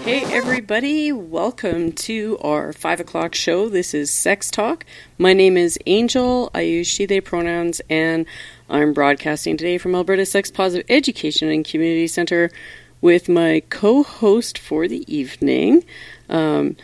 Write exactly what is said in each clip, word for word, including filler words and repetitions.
Hey everybody, welcome to our five o'clock show. This is Sex Talk. My name is Angel. I use she, they pronouns, and I'm broadcasting today from Alberta Sex Positive Education and Community Centre with my co-host for the evening, um,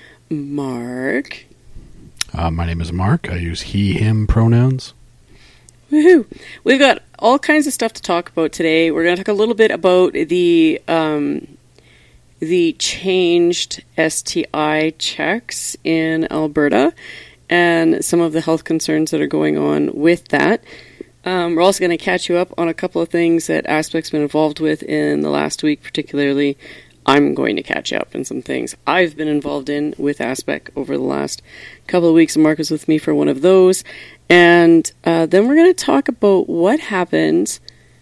Mark. Uh, my name is Mark. I use he, him pronouns. Woohoo! We've got all kinds of stuff to talk about today. We're going to talk a little bit about the um, the changed S T I checks in Alberta and some of the health concerns that are going on with that. Um, we're also going to catch you up on a couple of things that Aspect's been involved with in the last week, particularly. I'm going to catch up on some things I've been involved in with Aspect over the last couple of weeks. Mark was with me for one of those. And uh, then we're going to talk about what happens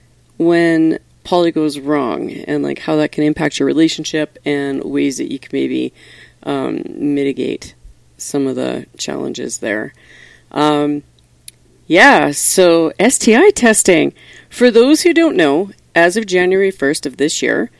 when poly goes wrong and like how that can impact your relationship and ways that you can maybe um, mitigate some of the challenges there. Um, yeah, so S T I testing. For those who don't know, as of January first of this year,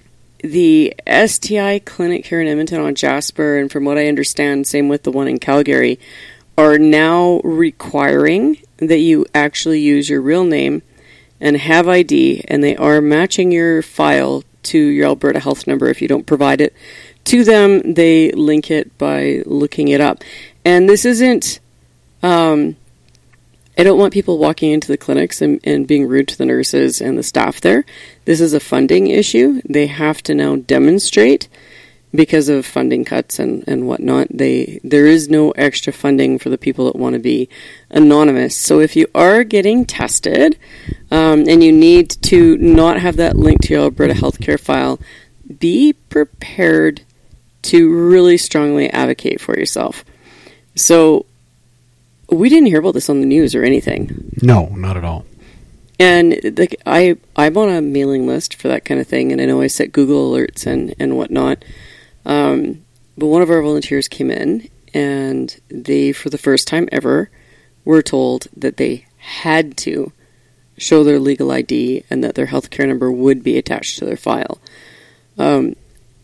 the S T I clinic here in Edmonton on Jasper, and from what I understand, same with the one in Calgary, are now requiring that you actually use your real name and have I D, and they are matching your file to your Alberta health number. If you don't provide it to them, they link it by looking it up. And this isn't, um, I don't want people walking into the clinics and, and being rude to the nurses and the staff there. This is a funding issue. They have to now demonstrate, because of funding cuts and, and whatnot, they there is no extra funding for the people that want to be anonymous. So if you are getting tested um, and you need to not have that link to your Alberta healthcare file, be prepared to really strongly advocate for yourself. So we didn't hear about this on the news or anything. No, not at all. And like I, I'm on a mailing list for that kind of thing, and I know I set Google alerts and, and whatnot. Um, but one of our volunteers came in, and they, for the first time ever, were told that they had to show their legal I D and that their healthcare number would be attached to their file. Um,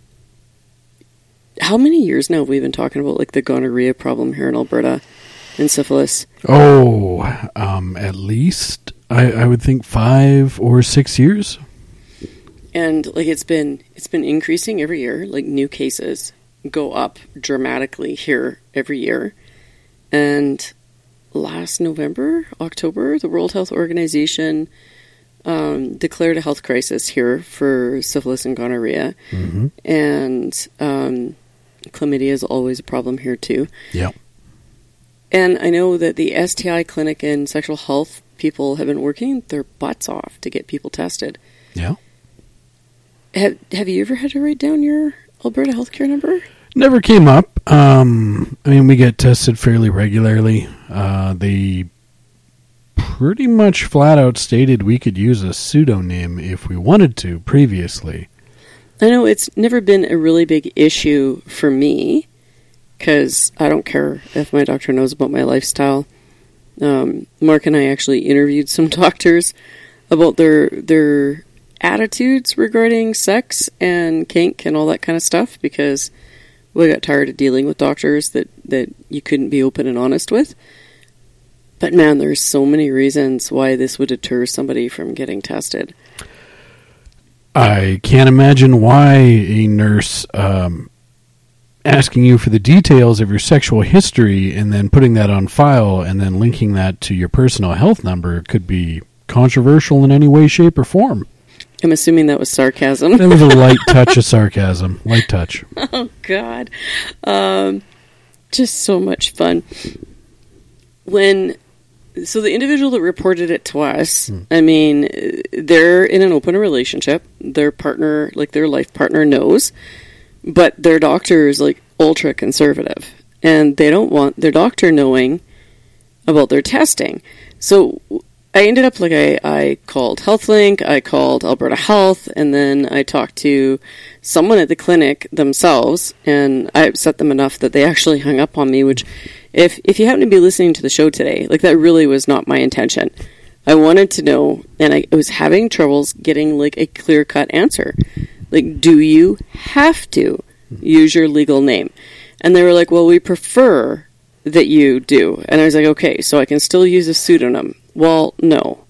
how many years now have we been talking about like the gonorrhea problem here in Alberta and syphilis? Oh, um, at least I, I would think five or six years. And like it's been it's been increasing every year. Like new cases go up dramatically here every year. And last November, October, the World Health Organization um, declared a health crisis here for syphilis and gonorrhea. Mm-hmm. And um, chlamydia is always a problem here too. Yeah. And I know that the S T I clinic and sexual health people have been working their butts off to get people tested. Yeah. Have Have you ever had to write down your Alberta healthcare number? Never came up. Um, I mean, we get tested fairly regularly. Uh, they pretty much flat out stated we could use a pseudonym if we wanted to previously. I know it's never been a really big issue for me because I don't care if my doctor knows about my lifestyle. Um, Mark and I actually interviewed some doctors about their their attitudes regarding sex and kink and all that kind of stuff, because we got tired of dealing with doctors that, that you couldn't be open and honest with. But man, there's so many reasons why this would deter somebody from getting tested. I can't imagine why a nurse um, asking you for the details of your sexual history and then putting that on file and then linking that to your personal health number could be controversial in any way, shape, or form. I'm assuming that was sarcasm. There was a light touch of sarcasm. Light touch. Oh, God. Um, just so much fun. When, so the individual that reported it to us, hmm. I mean, they're in an open relationship. Their partner, like their life partner knows, but their doctor is like ultra conservative. And they don't want their doctor knowing about their testing. So I ended up, like, I, I called HealthLink, I called Alberta Health, and then I talked to someone at the clinic themselves, and I upset them enough that they actually hung up on me, which, if if you happen to be listening to the show today, like, that really was not my intention. I wanted to know, and I was having troubles getting, like, a clear-cut answer. Like, do you have to use your legal name. And they were like, well, we prefer that you do. And I was like, okay, so I can still use a pseudonym. Well, no.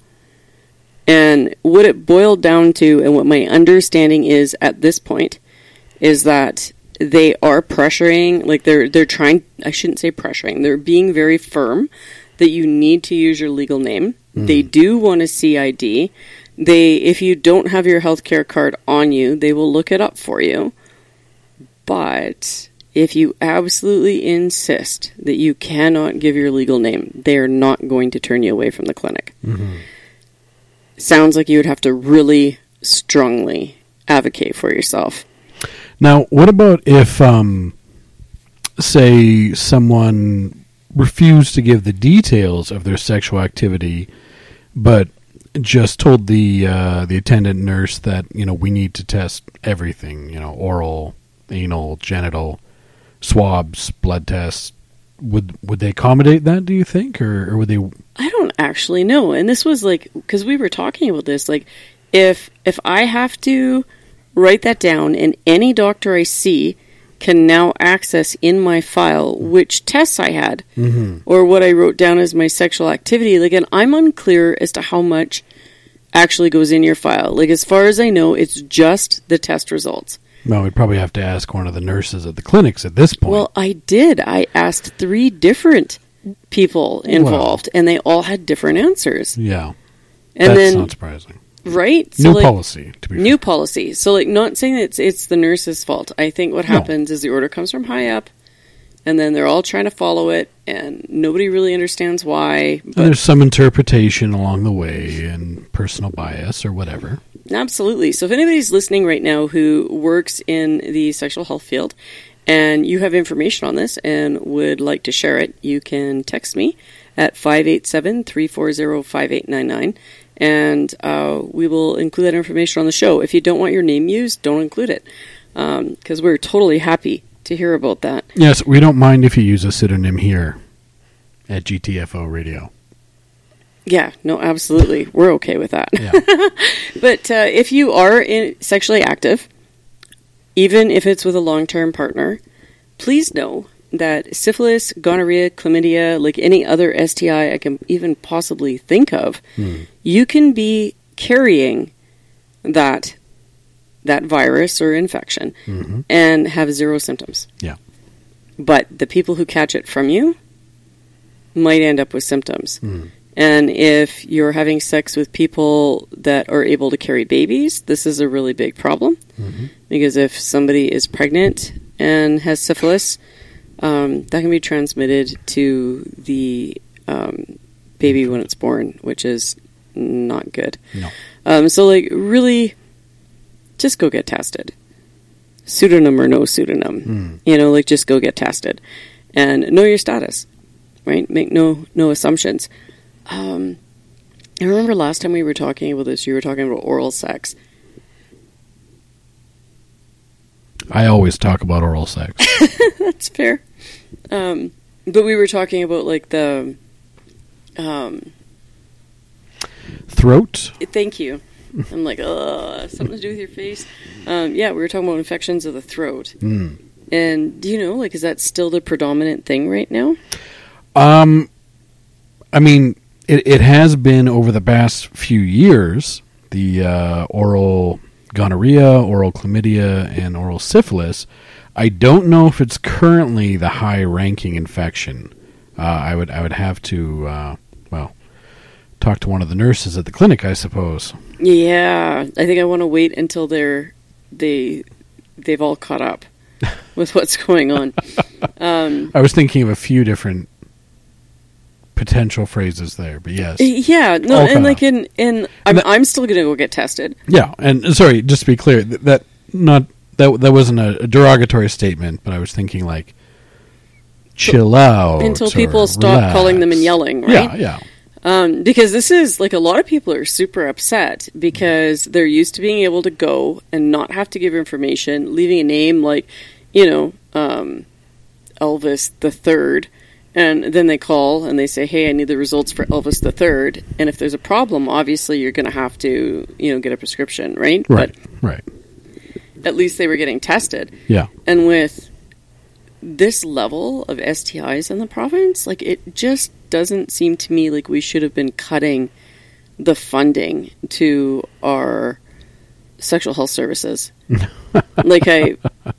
And what it boiled down to, and what my understanding is at this point, is that they are pressuring, like they're they're trying, I shouldn't say pressuring, they're being very firm that you need to use your legal name. Mm. They do want a C I D. They, if you don't have your healthcare card on you, they will look it up for you. But if you absolutely insist that you cannot give your legal name, they are not going to turn you away from the clinic. Mm-hmm. Sounds like you would have to really strongly advocate for yourself. Now, what about if, um, say, someone refused to give the details of their sexual activity, but just told the uh, the attendant nurse that, you know, we need to test everything, you know, oral, anal, genital, swabs, blood tests. Would would they accommodate that, do you think, or, or would they? I don't actually know. And this was like, because we were talking about this, like, if if I have to write that down and any doctor I see can now access in my file which tests I had, mm-hmm. or what I wrote down as my sexual activity, like, and I'm unclear as to how much actually goes in your file. Like, as far as I know, it's just the test results. Well, we'd probably have to ask one of the nurses at the clinics at this point. Well, I did. I asked three different people involved, well, and they all had different answers. Yeah. And That's then, not surprising. Right? So, new like, policy, to be New fair. policy. So, like, not saying that it's, it's the nurse's fault. I think what happens no. is the order comes from high up, and then they're all trying to follow it, and nobody really understands why. But and there's some interpretation along the way, and personal bias, or whatever. Absolutely. So if anybody's listening right now who works in the sexual health field and you have information on this and would like to share it, you can text me at five eight seven, three four zero, five eight nine nine, and uh, we will include that information on the show. If you don't want your name used, don't include it, because um, we're totally happy to hear about that. Yes, we don't mind if you use a pseudonym here at G T F O Radio. Yeah, no, absolutely. We're okay with that. Yeah. But uh, if you are in, sexually active, even if it's with a long-term partner, please know that syphilis, gonorrhea, chlamydia, like any other S T I I can even possibly think of, hmm. you can be carrying that that virus or infection mm-hmm. and have zero symptoms. Yeah. But the people who catch it from you might end up with symptoms. Hmm. And if you're having sex with people that are able to carry babies, this is a really big problem. Mm-hmm. Because if somebody is pregnant and has syphilis, um, that can be transmitted to the um, baby when it's born, which is not good. No. Um, so, like, really, just go get tested. Pseudonym or no pseudonym. Mm. You know, like, just go get tested. And know your status, right? Make no no assumptions. Um, I remember last time we were talking about this, you were talking about oral sex. I always talk about oral sex. That's fair. Um, but we were talking about, like, the... Um, throat? Thank you. I'm like, ugh, something to do with your face. Um, yeah, we were talking about infections of the throat. Mm. And, do you know, like, is that still the predominant thing right now? Um, I mean... It, it has been over the past few years, the uh, oral gonorrhea, oral chlamydia, and oral syphilis. I don't know if it's currently the high-ranking infection. Uh, I would I would have to, uh, well, talk to one of the nurses at the clinic, I suppose. Yeah, I think I want to wait until they're they they've all caught up with what's going on. Um, I was thinking of a few different potential phrases there, but yes. Yeah, no, All and like in, in I'm, that, I'm still going to go get tested. Yeah, and sorry, just to be clear, that, that not that that wasn't a, a derogatory statement, but I was thinking like chill out until people stop relax. calling them and yelling, right? Yeah, yeah. Um, because this is like a lot of people are super upset because they're used to being able to go and not have to give information, leaving a name like, you know, um, Elvis the Third. And then they call and they say, hey, I need the results for Elvis the Third. And if there's a problem, obviously you're going to have to, you know, get a prescription, right? Right, but right. at least they were getting tested. Yeah. And with this level of S T Is in the province, like, it just doesn't seem to me like we should have been cutting the funding to our sexual health services. like I,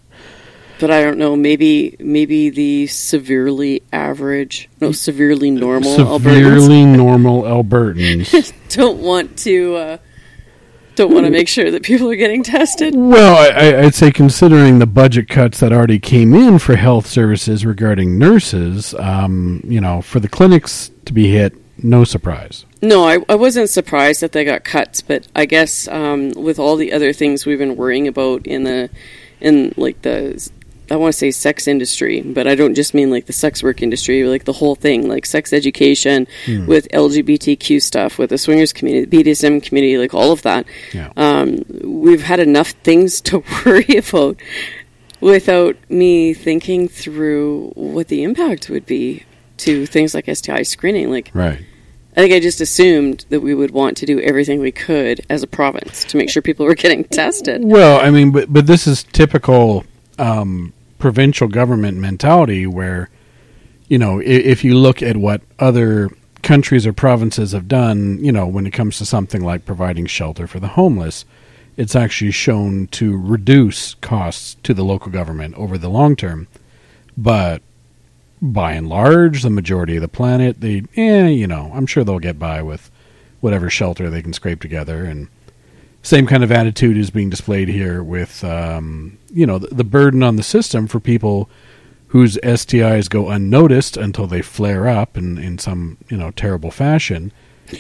but I don't know, maybe, maybe the severely average, no, severely normal severely Albertans normal Albertans don't want to, uh, don't want to make sure that people are getting tested. Well, I, I'd say considering the budget cuts that already came in for health services regarding nurses, um, you know, for the clinics to be hit, no surprise. No, I, I wasn't surprised that they got cuts, but I guess um, with all the other things we've been worrying about in the, in like the, I want to say sex industry, but I don't just mean like the sex work industry, like the whole thing, like sex education, mm. with L G B T Q stuff, with the swingers community, the B D S M community, like all of that. Yeah. Um, we've had enough things to worry about without me thinking through what the impact would be to things like S T I screening. Like, right. I think I just assumed that we would want to do everything we could as a province to make sure people were getting tested. Well, I mean, but but this is typical um, provincial government mentality where, you know, if, if you look at what other countries or provinces have done, you know, when it comes to something like providing shelter for the homeless, it's actually shown to reduce costs to the local government over the long term. But by and large, the majority of the planet, they, eh, you know, I'm sure they'll get by with whatever shelter they can scrape together. And same kind of attitude is being displayed here with, um, you know, the, the burden on the system for people whose S T Is go unnoticed until they flare up in, in some, you know, terrible fashion.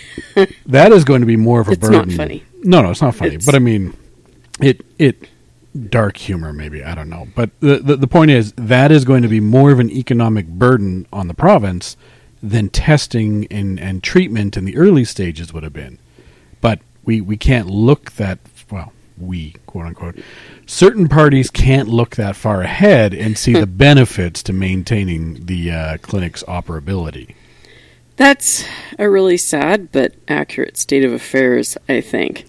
That is going to be more of a it's burden. It's not funny. No, no, it's not funny. It's... But I mean, it it... dark humor, maybe, I don't know. But the, the the point is, that is going to be more of an economic burden on the province than testing and, and treatment in the early stages would have been. But we, we can't look that, well, we, quote unquote, certain parties can't look that far ahead and see the benefits to maintaining the uh, clinic's operability. That's a really sad but accurate state of affairs, I think.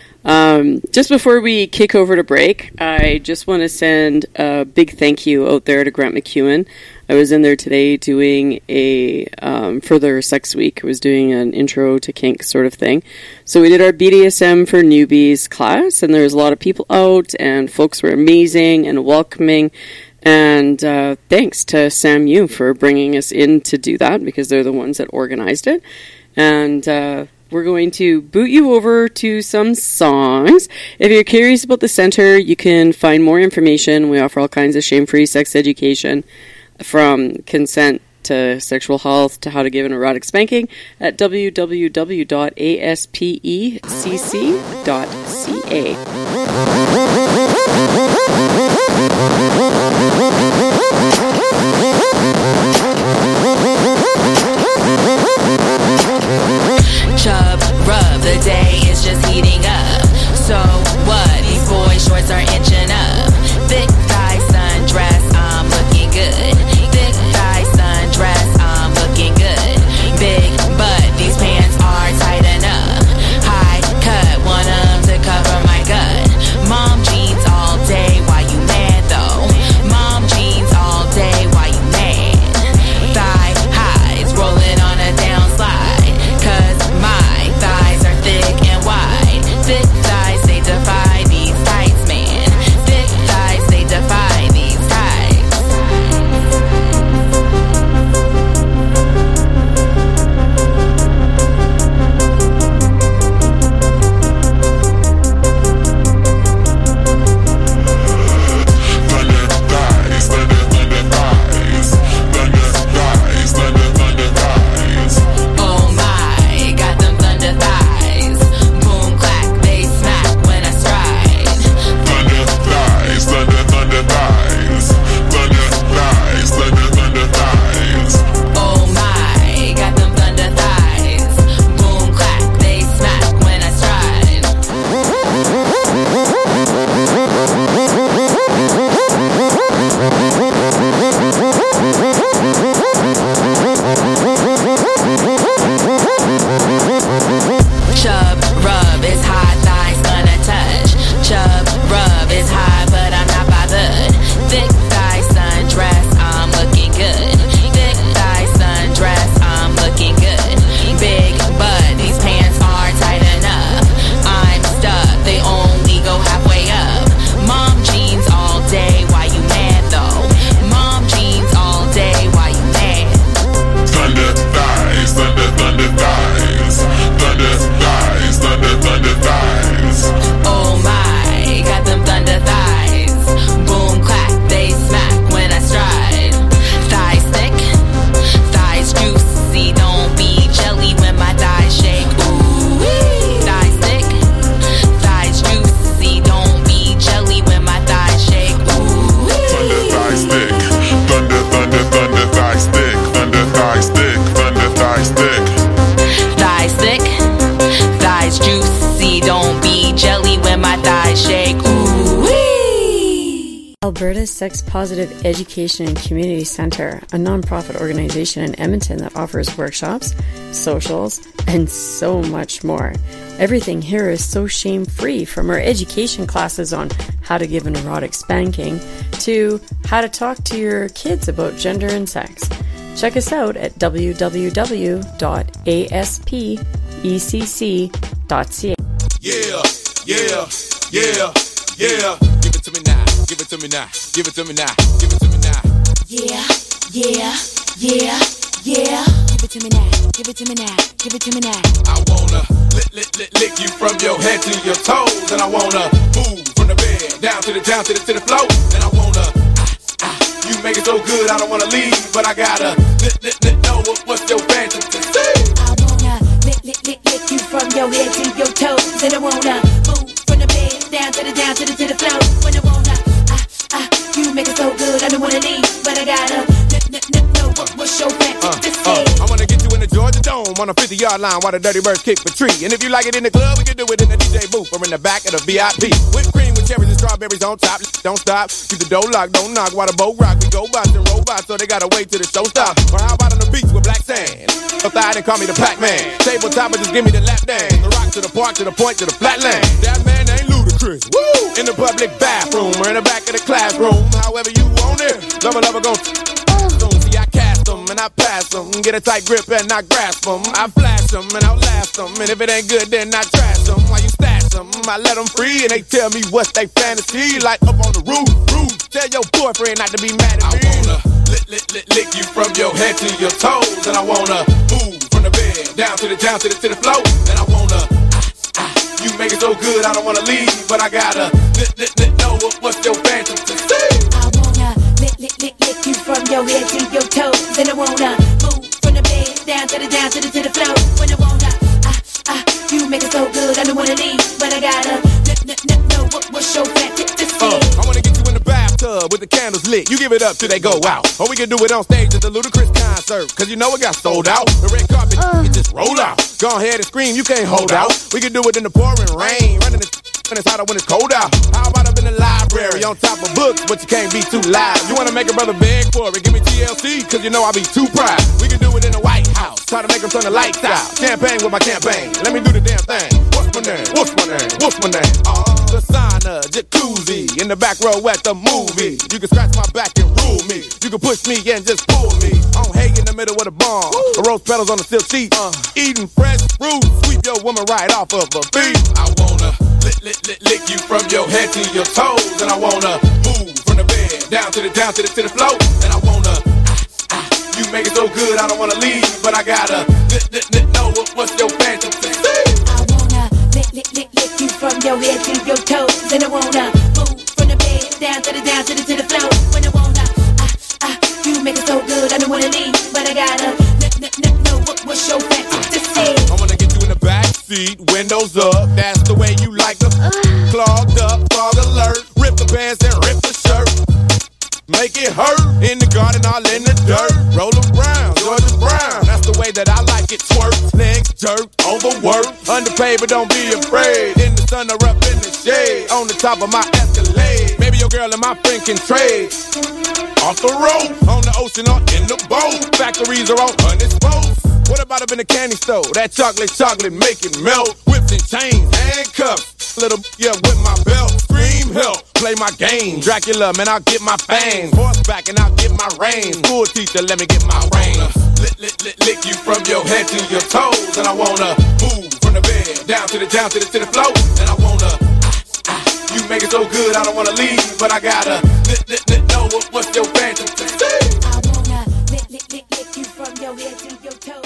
Um, just before we kick over to break, I just want to send a big thank you out there to Grant McEwen. I was in there today doing a, um, for their Sex Week, I was doing an intro to kink sort of thing. So we did our B D S M for newbies class, and there was a lot of people out, and folks were amazing and welcoming. And uh, thanks to Sam Yu for bringing us in to do that, because they're the ones that organized it. And uh, we're going to boot you over to some songs. If you're curious about the center, you can find more information. We offer all kinds of shame-free sex education, from consent to sexual health to how to give an erotic spanking, at w w w dot a s p e c c dot c a. Chub rub, the day is just heating up. So what? These boy shorts are inching up. Thick thigh sundress, I'm looking good. Thick thigh sundress, I'm looking good. Big butt, these pants are tight enough. High cut, want 'em to cover my gut. Mom jeans all day, why you mad Alberta Sex Positive Education and Community Centre, a non-profit organization in Edmonton that offers workshops, socials, and so much more. Everything here is so shame-free, from our education classes on how to give an erotic spanking to how to talk to your kids about gender and sex. Check us out at w w w dot a s p e c c dot c a. Yeah, yeah, yeah, yeah. Give it to me now. Give it to me now. Give it to me now. Give it to me now. Yeah, yeah, yeah, yeah. Give it to me now. Give it to me now. Give it to me now. I wanna lick, lick, lick, lick you from your head to your toes, and I wanna move from the bed down to the down to the to the floor, and I wanna ah, ah, you make it so good I don't wanna leave, but I gotta lick, lick, lick, know what, what's your fantasy? I wanna lick, lick, lick, lick you from your head to your toes, and I wanna move from the bed down to the down to the to the floor, when I wanna ah ah, you make it so good I don't wanna leave, but I gotta lick, lick, lick, know what, what's your fantasy? Uh, uh, I wanna get you in the Georgia Dome on a fifty-yard line while the Dirty Birds kick for tree. And if you like it in the club, we can do it in the D J booth or in the back of the V I P. Whipped cream with cherries and strawberries on top. Don't stop, keep the door locked, don't knock while the boat rock. We go bots and robots, so they gotta wait till the show stops. Or how about on the beach with black sand? A thigh and call me the Pac-Man. Tabletop and just give me the lap dance. The rock to the park, to the point, to the flatland. That man ain't ludicrous. Woo! In the public bathroom or in the back of the classroom. However you want it. Lover, lover, go. See, I cast them and I pass them. Get a tight grip and I grasp them. I flash them and outlast them. And if it ain't good, then I trash them. While you stash them, I let them free and they tell me what's they fantasy. Like up on the roof, roof. Tell your boyfriend not to be mad at me. I wanna lick, lick, lick, lick you from your head to your toes. And I wanna move from the bed down to the down to the to the floor. And I wanna ah, ah, you make it so good I don't wanna leave, but I gotta lick, lick, lick, know what, what's your fantasy? I wanna lick, lick, lick, lick you from your head to your toes, and I wanna move from the bed down to the down to the to the floor. When I wanna ah ah, you make it so good I don't wanna leave, but I gotta lick, lick, lick, know what, what's your fantasy? Uh, I wanna get you in the bathtub with the candles lit. You give it up till they go out. Or we can do it on stage at the Ludacris concert, cause you know it got sold out. The red carpet, uh. it just roll out. Go ahead and scream, you can't hold out. We can do it in the pouring rain, running the when it's hotter when it's cold out. How about up in the library on top of books, but you can't be too loud. You wanna make a brother beg for it, give me T L C, cause you know I be too proud. We can do it in the White House, try to make them turn the lights out. Champagne with my campaign, let me do the damn thing. What's my name? What's my name? What's my name? Uh, the sauna, jacuzzi, in the back row at the movie. You can scratch my back and rule me. You can push me and just pull me. On hay in the middle with a bomb. The rose petals on the silk sheet. Uh, eating fresh fruit, sweep your woman right off of a beat. I wanna lick, lick, lick, lick you from your head to your toes, and I wanna move from the bed down to the down to the to the floor, and I wanna ah, ah, you make it so good I don't wanna leave, but I gotta lick, lick, lick, know what, what's your fantasy? I wanna lick, lick, lick, lick you from your head to your toes, and I wanna move from the bed down to the down to the to the floor, when I wanna ah ah, you make it so good I don't wanna leave, but I gotta lick, lick, lick, know what, what's your fantasy? I wanna get you in the back seat, windows up, that's the way you like them. Clogged up, fog alert, rip the pants and rip the shirt. Make it hurt, in the garden, all in the dirt. Roll around, Georgia Brown, that's the way that I like it. Twerk, legs jerk, overwork, underpaid but don't be afraid. In the sun or up in the shade, on the top of my Escalade. Maybe your girl and my friend can trade. Off the road, on the ocean or in the boat. Factories are on undisposed. What about up in the candy store? That chocolate, chocolate, make it melt. Whips and chains, handcuffs. Little, yeah, with my belt. Scream help, play my game. Dracula, man, I'll get my fangs. Horseback and I'll get my reins. School teacher, let me get my reins. Lick, lick, lick, lick you from your head to your toes. And I wanna move from the bed down to the, down to the, to the floor. And I wanna, ah, ah, you make it so good I don't wanna leave, but I gotta lick, lick, lick, know what, what's your fantasy? I wanna lick, lick, lick, lick you from your head to your toes.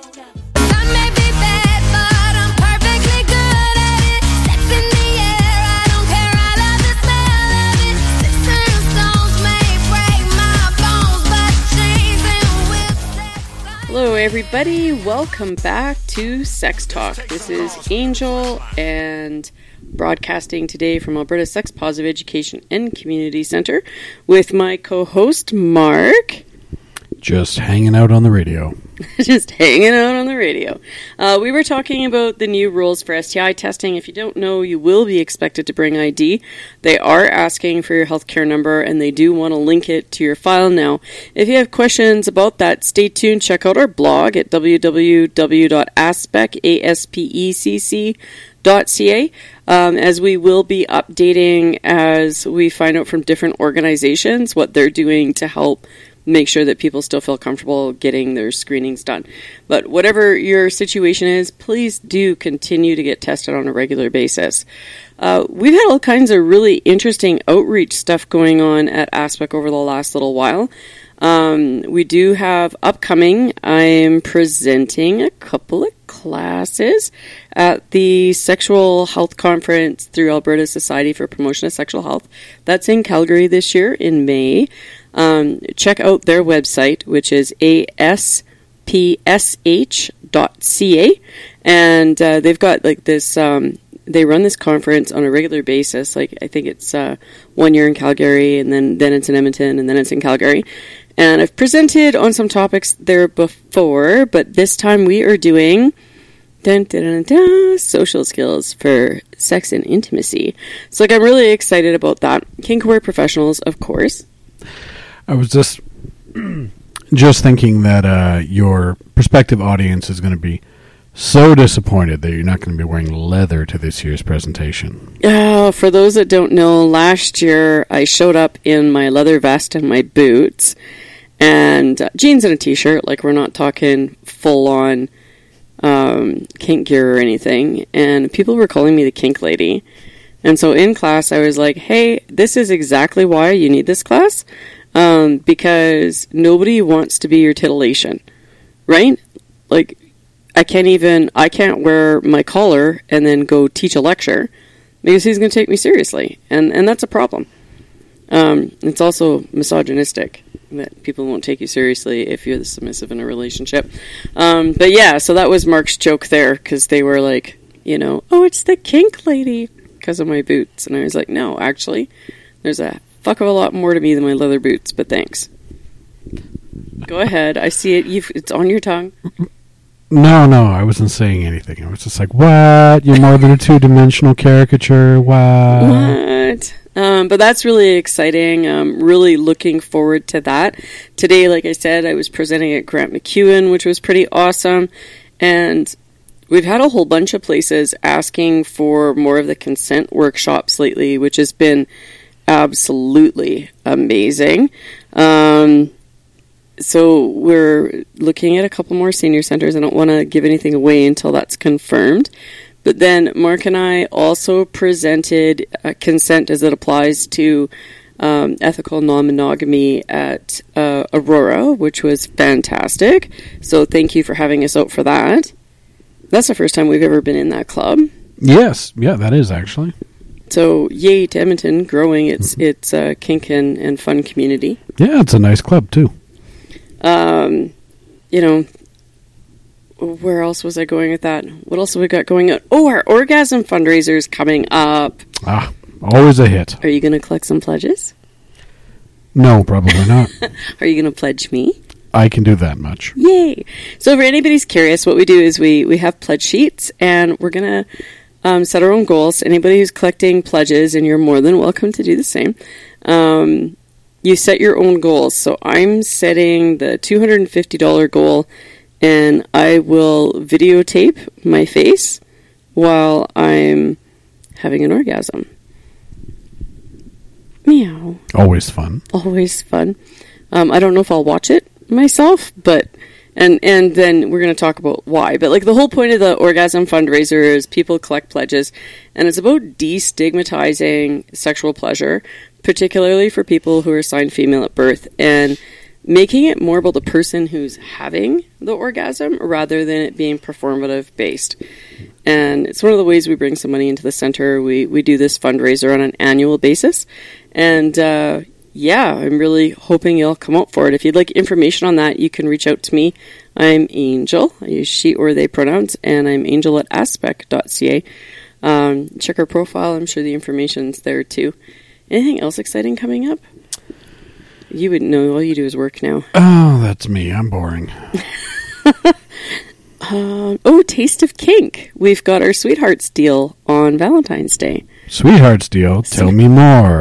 Some may be bad, but I'm perfectly good at it. Sex in the air, I don't care, I love the smell of it. Sticks and stones may break my bones, but chains and whips. Hello everybody, welcome back to Sex Talk. This is Angel and broadcasting today from Alberta Sex Positive Education and Community Centre with my co-host Mark. Just hanging out on the radio. Just hanging out on the radio. Uh, we were talking about the new rules for S T I testing. If you don't know, you will be expected to bring I D. They are asking for your healthcare number, and they do want to link it to your file now. If you have questions about that, stay tuned. Check out our blog at w w w dot aspec dot c a, um, as we will be updating as we find out from different organizations what they're doing to help make sure that people still feel comfortable getting their screenings done. But whatever your situation is, please do continue to get tested on a regular basis. Uh, we've had all kinds of really interesting outreach stuff going on at Aspec over the last little while. Um, we do have upcoming, I'm presenting a couple of classes at the Sexual Health Conference through Alberta Society for Promotion of Sexual Health. That's in Calgary this year in May. Um, check out their website, which is a s p s h dot c a, and uh, they've got like this, um, they run this conference on a regular basis. Like I think it's uh, one year in Calgary, and then, then it's in Edmonton, and then it's in Calgary. And I've presented on some topics there before, but this time we are doing dun, dun, dun, dun, social skills for sex and intimacy. So like I'm really excited about that. Kinkaware professionals, of course. I was just just thinking that uh, your prospective audience is going to be so disappointed that you're not going to be wearing leather to this year's presentation. Uh, for those that don't know, last year I showed up in my leather vest and my boots and uh, jeans and a t-shirt. Like we're not talking full-on um, kink gear or anything. And people were calling me the kink lady. And so in class I was like, hey, this is exactly why you need this class. Um, because nobody wants to be your titillation, right? Like, I can't even, I can't wear my collar and then go teach a lecture because he's going to take me seriously. And, and that's a problem. Um, it's also misogynistic that people won't take you seriously if you're the submissive in a relationship. Um, but yeah, so that was Mark's joke there because they were like, you know, oh, it's the kink lady because of my boots. And I was like, no, actually, there's a fuck of a lot more to me than my leather boots, but thanks. Go ahead. I see it. You've, it's on your tongue. No, no, I wasn't saying anything. I was just like, what? You're more than a two-dimensional caricature? What? What? Um, but that's really exciting. Um, really looking forward to that. Today, like I said, I was presenting at Grant MacEwan, which was pretty awesome. And we've had a whole bunch of places asking for more of the consent workshops lately, which has been absolutely amazing. Um, so we're looking at a couple more senior centers. I don't want to give anything away until that's confirmed. But then Mark and I also presented uh, consent as it applies to um, ethical non-monogamy at uh, Aurora, which was fantastic. So thank you for having us out for that. That's the first time we've ever been in that club. Yes. Yeah, that is actually. So, yay to Edmonton, growing its its uh, kink and, and fun community. Yeah, it's a nice club, too. Um, you know, where else was I going with that? What else have we got going on? Oh, our orgasm fundraiser is coming up. Ah, always a hit. Are you going to collect some pledges? No, probably not. Are you going to pledge me? I can do that much. Yay! So, if anybody's curious, what we do is we, we have pledge sheets, and we're going to Um, set our own goals. Anybody who's collecting pledges, and you're more than welcome to do the same, um, you set your own goals. So I'm setting the two hundred fifty dollars goal, and I will videotape my face while I'm having an orgasm. Meow. Always fun. Always fun. Um, I don't know if I'll watch it myself, but And and then we're going to talk about why. But like the whole point of the orgasm fundraiser is people collect pledges, and it's about destigmatizing sexual pleasure, particularly for people who are assigned female at birth, and making it more about the person who's having the orgasm rather than it being performative based. And it's one of the ways we bring some money into the center. We we do this fundraiser on an annual basis, and uh, yeah, I'm really hoping you'll come out for it. If you'd like information on that, you can reach out to me. I'm Angel. I use she or they pronouns, and I'm angel at aspec dot c a. Um, check our profile. I'm sure the information's there too. Anything else exciting coming up? You wouldn't know. All you do is work now. Oh, that's me. I'm boring. Um, oh, Taste of Kink. We've got our Sweethearts deal on Valentine's Day. Sweethearts deal. Tell me more.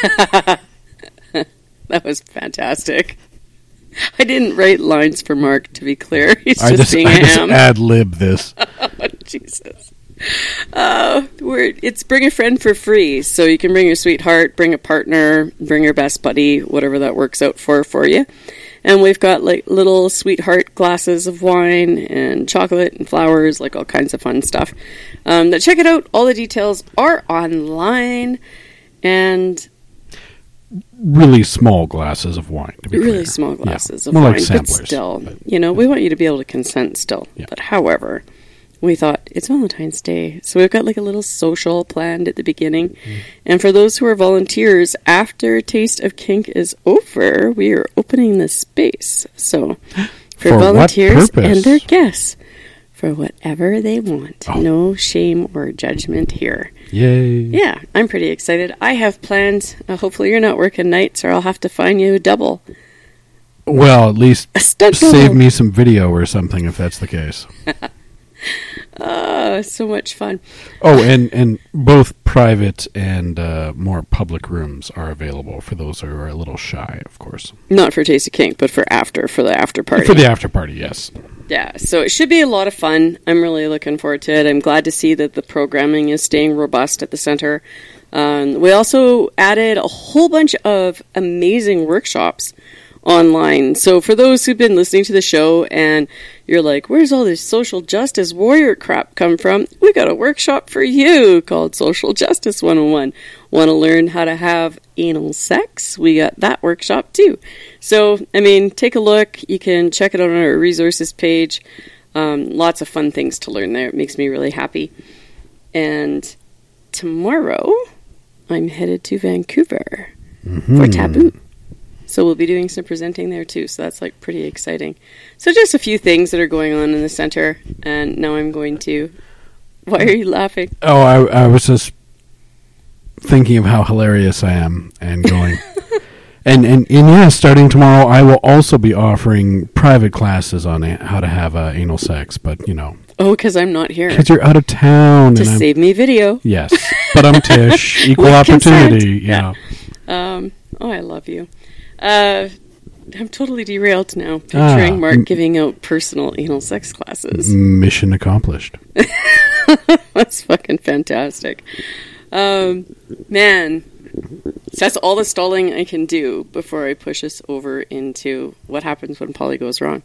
That was fantastic. I didn't write lines for Mark, to be clear. He's I just, just, being I a just ham. ad-lib this. Oh, Jesus. Uh, we're, it's bring a friend for free. So you can bring your sweetheart, bring a partner, bring your best buddy, whatever that works out for for you. And we've got like little sweetheart glasses of wine and chocolate and flowers, like all kinds of fun stuff. Um, now check it out. All the details are online. And Really small glasses of wine, to be really clear. small Yeah. glasses of More wine. like samplers. But still, you know, we want you to be able to consent still. Yeah. But however, we thought it's Valentine's Day. So we've got like a little social planned at the beginning. Mm. And for those who are volunteers, after Taste of Kink is over, we are opening the space. So for, For what volunteers purpose? and their guests, for whatever they want. Oh. No shame or judgment here. Yay. Yeah, I'm pretty excited. I have plans. Uh, hopefully you're not working nights or I'll have to find you a double. Well, at least A stunt save double. me some video or something if that's the case. Oh, so much fun. Oh, and, and both private and uh, more public rooms are available for those who are a little shy, of course. Not for Taste of Kink, but for after, for the after party. For the after party, yes. Yeah, so it should be a lot of fun. I'm really looking forward to it. I'm glad to see that the programming is staying robust at the center. Um, we also added a whole bunch of amazing workshops online. So for those who've been listening to the show and you're like, where's all this social justice warrior crap come from? We got a workshop for you called Social Justice one oh one. Want to learn how to have anal sex? We got that workshop too. So, I mean, take a look. You can check it out on our resources page. Um, lots of fun things to learn there. It makes me really happy. And tomorrow, I'm headed to Vancouver Mm-hmm. for Taboo. So we'll be doing some presenting there too. So that's like pretty exciting. So just a few things that are going on in the center. And now I'm going to... Why are you laughing? Oh, I, I was just thinking of how hilarious I am and going... and, and, and yeah, starting tomorrow, I will also be offering private classes on a, how to have uh, anal sex. But, you know... Oh, because I'm not here. Because you're out of town. To and I'm, save me video. Yes. But I'm Tish. Equal With opportunity. consent. You Yeah. know. Um, oh, I love you. Uh, I'm totally derailed now, picturing Ah, Mark m- giving out personal anal sex classes. Mission accomplished. That's fucking fantastic. Um, man, so that's all the stalling I can do before I push us over into what happens when Polly goes wrong.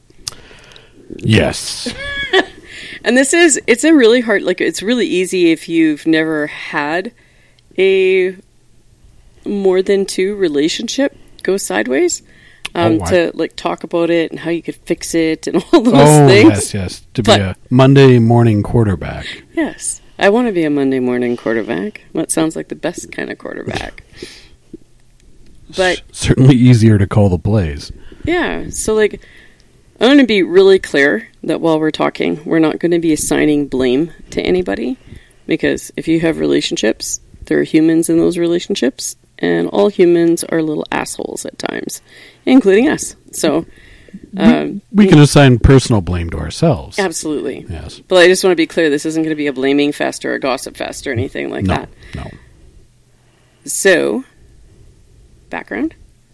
Yes. And this is, it's a really hard, like, it's really easy if you've never had a more than two relationship go sideways. Um, Oh, I- to, like, talk about it and how you could fix it and all those Oh, things. yes, yes. To But- be a Monday morning quarterback. Yes. I want to be a Monday morning quarterback. That sounds like the best kind of quarterback. But, S- certainly easier to call the plays. yeah, so, like, I'm going to be really clear that while we're talking, we're not going to be assigning blame to anybody. Because if you have relationships, there are humans in those relationships, and all humans are little assholes at times, including us. So, um, We can assign personal blame to ourselves. absolutely. Yes. But I just want to be clear, this isn't going to be a blaming fest or a gossip fest or anything like No, that. no. So, background?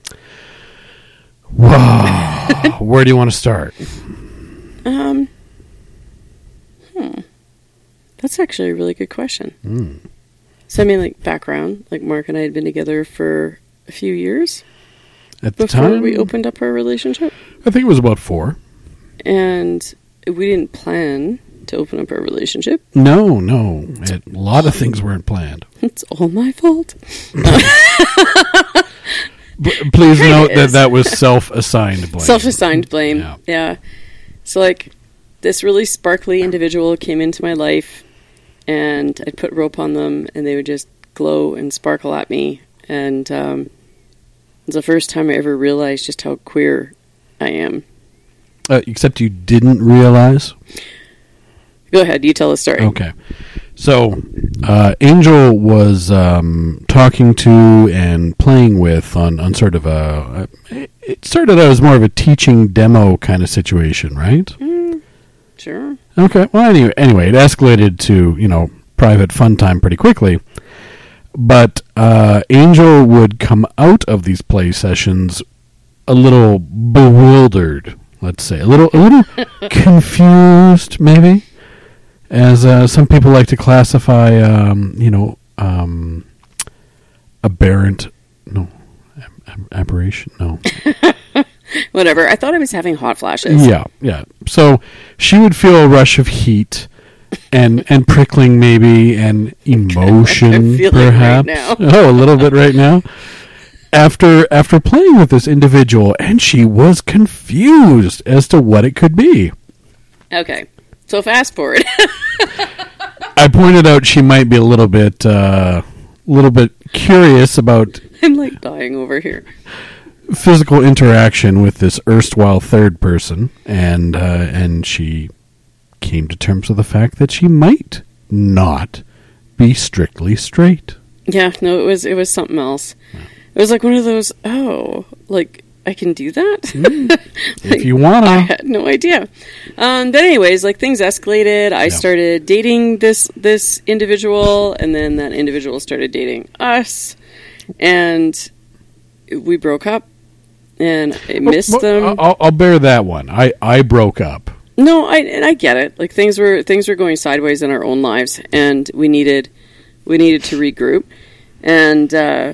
Whoa. Where do you want to start? Um, hmm. That's actually a really good question. Mm. So, I mean, like, background, like, Mark and I had been together for a few years At the before time, we opened up our relationship. I think it was about four. And we didn't plan to open up our relationship. No, no. It, a lot of things weren't planned. It's all my fault. B- please It note that is. that was self-assigned blame. Self-assigned blame. Yeah. Yeah. So, like, this really sparkly individual came into my life, and I'd put rope on them, and they would just glow and sparkle at me. And um, it's the first time I ever realized just how queer I am. Uh, except you didn't realize? Go ahead, you tell the story. Okay. So, uh, Angel was um, talking to and playing with on, on sort of a... a it started out as more of a teaching demo kind of situation, right? Mm, sure. Okay. Well, anyway, anyway, it escalated to, you know, private fun time pretty quickly. But uh, Angel would come out of these play sessions a little bewildered, let's say, a little, a little confused, maybe, as uh, some people like to classify, um, you know, um, aberrant, no, ab- aberration, no. Whatever. I thought I was having hot flashes. Yeah, yeah. So she would feel a rush of heat and and prickling maybe and emotion I'm feeling right perhaps. now. Oh, a little bit right now. After after playing with this individual, and she was confused as to what it could be. Okay. So fast forward. I pointed out she might be a little bit uh little bit curious about I'm like dying over here. physical interaction with this erstwhile third person, and uh, and she came to terms with the fact that she might not be strictly straight. Yeah, no, it was it was something else. It was like one of those, oh, like I can do that? Mm. Like, If you wanna. I had no idea. Um, but anyways, like things escalated. I Yeah. started dating this this individual, and then that individual started dating us, and we broke up. And I missed Well, well, them. I'll, I'll bear that one. I, I broke up. No, I and I get it. Like things were things were going sideways in our own lives, and we needed we needed to regroup. And uh,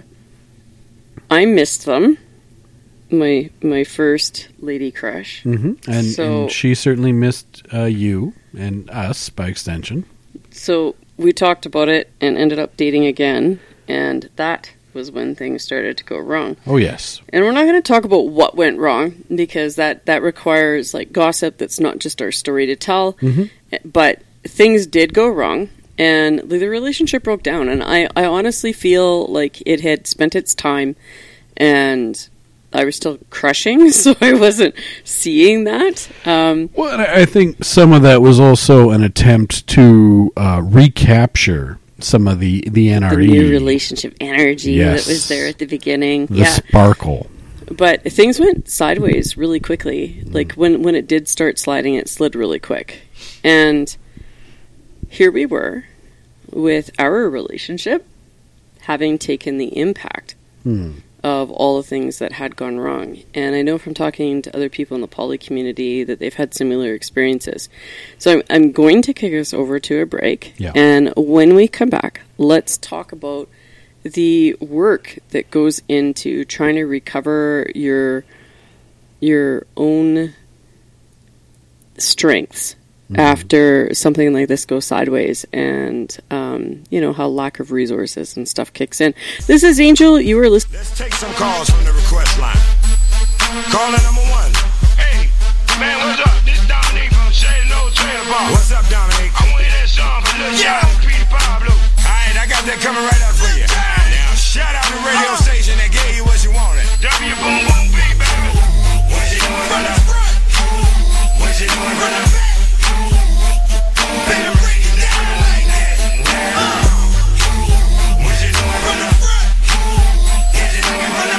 I missed them. My my first lady crush. Mm-hmm. And, So- and she certainly missed uh, you and us by extension. So we talked about it and ended up dating again, and that was when things started to go wrong. Oh, yes. And we're not going to talk about what went wrong, because that, that requires like gossip that's not just our story to tell. Mhm. But things did go wrong, and the relationship broke down. And I, I honestly feel like it had spent its time, and I was still crushing, so I wasn't seeing that. Um, Well, and I I think some of that was also an attempt to uh, recapture some of the, the N R the E. new relationship energy Yes. that was there at the beginning. The yeah. sparkle. But things went sideways really quickly. Like when, when it did start sliding, it slid really quick. And here we were with our relationship having taken the impact Hmm. of all the things that had gone wrong. And I know from talking to other people in the poly community that they've had similar experiences. So I'm, I'm going to kick us over to a break. Yeah. And when we come back, let's talk about the work that goes into trying to recover your your own strengths after something like this goes sideways, and um, you know how lack of resources and stuff kicks in. This is Angel. You are listening. Let's take some calls from the request line. Caller number one. Hey, man, what's up? This Dominique from Shady No Trailer Bar. What's up, Dominic? I want to hear that song from Lil Yeah. Jon and Peter Pablo. Alright, I got that coming right up for you. Now, shout out the radio station that gave you what you wanted. W Boom Boom B, baby. What you doing, brother? What you doing, brother? Better break it down like that. What you doing, brother? What you doing, brother?